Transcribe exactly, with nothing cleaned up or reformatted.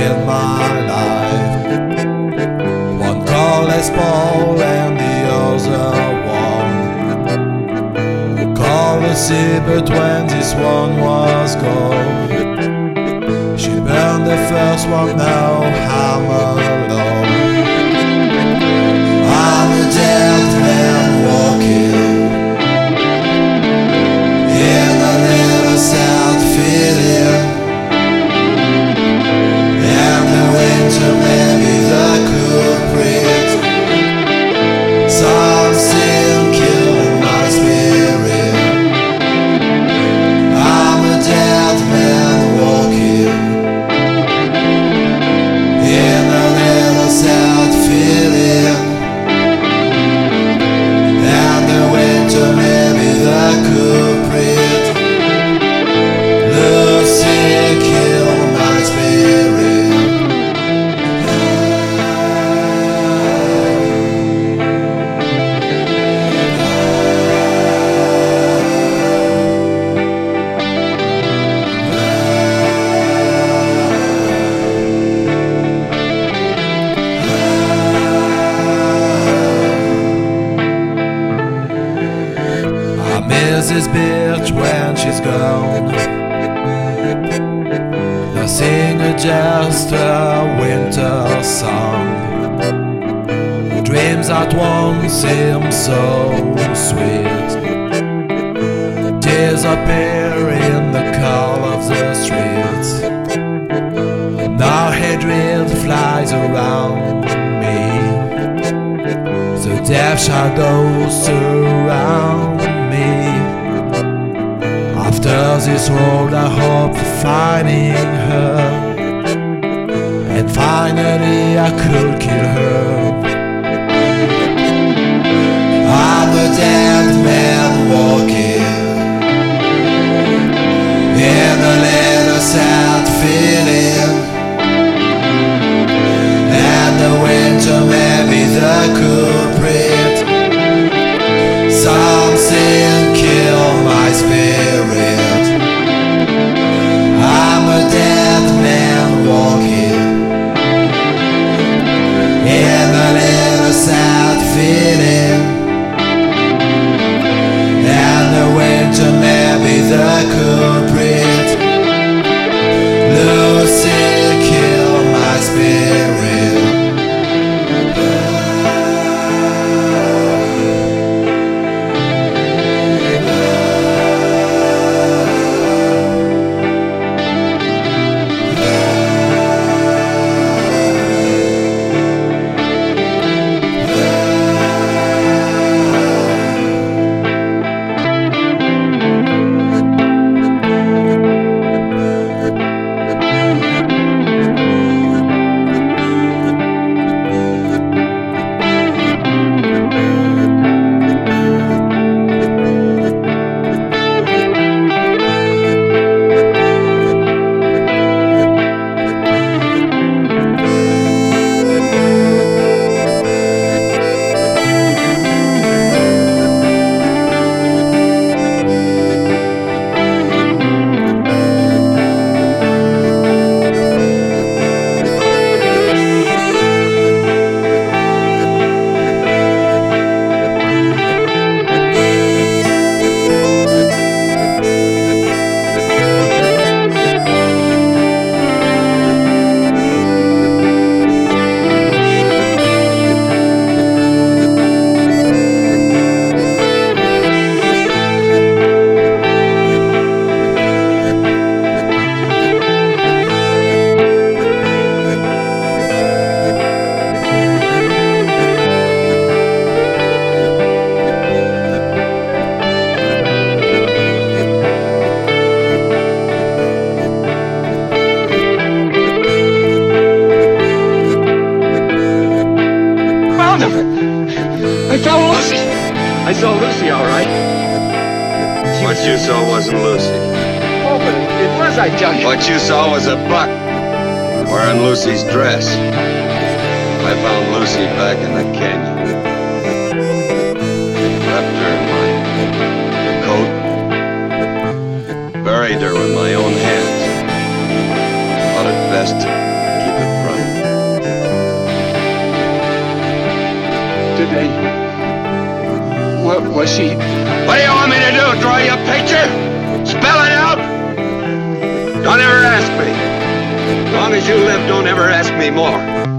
in my life. One called Les Paul and the other one called Lucy, but when this one was gone, she burned the first one, now I'm alone. I'm a dead man walking in a little sad feeling, and the winter may be the culprit. Something killing my spirit. I'm a dead man walking in a little sad feeling, and the winter may be the culprit. Lucy killed my spirit. I miss this bitch when she's gone. Nothing but just a winter song. Dreams that won't seem so sweet. Tears appear in the call of the streets. Now hatred flies around me. The death shadows surround me. After this road I hope for finding her, and finally I could kill her. I'm a dead man walking in a little sad feeling, and the winter may be the culprit. Something kill my spirit. I'm a dead man walking in a little sad feeling, and the winter may be the culprit. Lucy killed my spirit. I saw Lucy, all right. She What you saw wasn't Lucy. Oh, but it was, I tell you. What you saw was a buck wearing Lucy's dress. I found Lucy back in the canyon. Wrapped her in my coat. Buried her with my own hands. Thought it best to keep it Was she? What do you want me to do? Draw you a picture? Spell it out? Don't ever ask me. As long as you live, don't ever ask me more.